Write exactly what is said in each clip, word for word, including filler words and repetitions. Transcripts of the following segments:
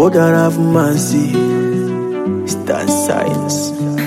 God have mercy. Star Science.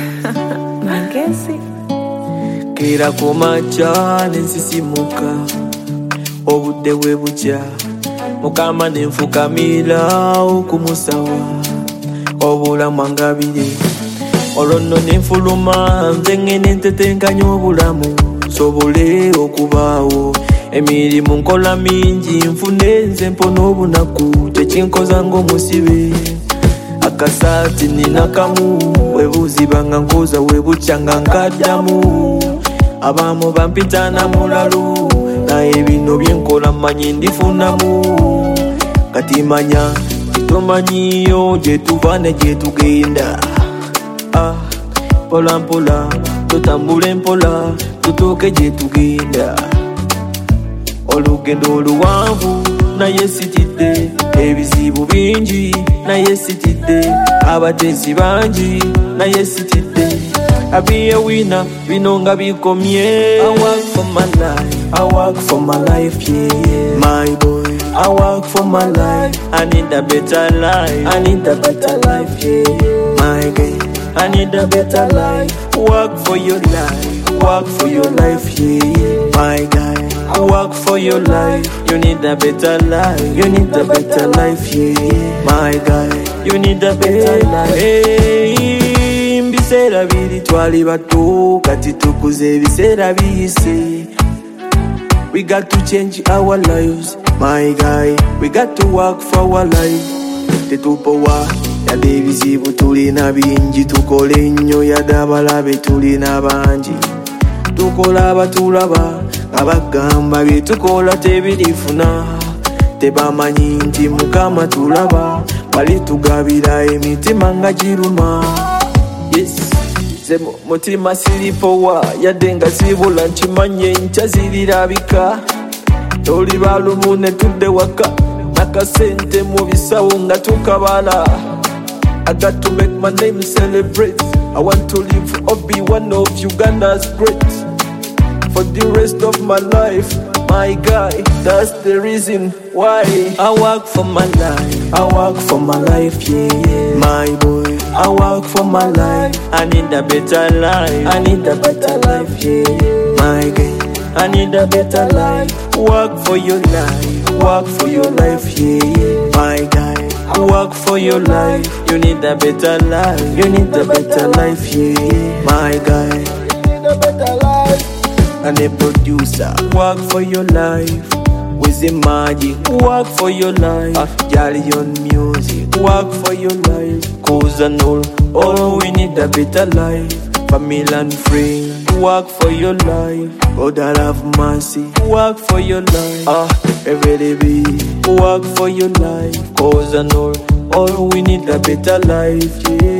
Magesi. Kera kumacha nensisimuka obudde bwe bukya mukama nenfukamira okumusawa obulamu angabire olwo nno nenfuluma nze ngene ntetenkanya obulamu sobole okubaawo emirimu nkola mingi nfune nze mpona obunaku tekinkoza ng'omusibe akasaati nina kamu webuzibanga nkoza webukya nga nkaddamu abamu bampita na mulalu naye bino byenkola mmanyi ndifunamu kati manya tomanyiyo gye tuva ne gye tugenda ah, mpola mpola tutambule mpola tutuuke gye tugenda olugendo oluwanvu naye sitidde ebizibu bingi naye sitidde abateesi bangi naye sitidde I be a winner, we know nga bikomye. I work for my life, I work for my life, yeah, yeah. My boy, I work for my life. I need a better life, I need a better life, yeah, yeah. My guy, I need a better life. Work for your life, work for your life, yeah, yeah. My guy, I work for your life. You need a better life, you need a better life, yeah, yeah. My guy, you need a better life. Hey. Ebiseera biri twali bato kati tukuze ebiseera biyise. We got to change our lives, my guy. We got to work for our life. Tetupowa yadde ebizibu tulina bingi tukole nnyo yadde abalabe tulina bangi tukola abatulaba nga bagamba bye tukola tebirifuna tebamanyi nti mukama tulaba bali tugabira emitima nga giruma. Yes, ze mutima siripowa yadde nga sibula nkimanye nkya zirirabika toli balumu ne tudde waka nakasente mu bisawo nga tukabala. I got to make my name celebrate. I want to live or be one of Uganda's great for the rest of my life, my guy. That's the reason why I work for my life, I work for my life, yeah, yeah. My boy, I work for my life. I need a better life, I need a better life, yeah, yeah. My guy, I need a better life. Work for your life, work for your life, yeah, yeah. My guy, work for your life. You need a better life, you need a better life, yeah, yeah. My guy, you need a better life. And a producer, work for your life. With the magic, work for your life. Uh, Jolly on music, work for your life. Cause I know all we need a better life. Family and friends, work for your life. God have mercy, work for your life. Ah, uh, every day, work for your life. Cause I know all we need a better life, yeah.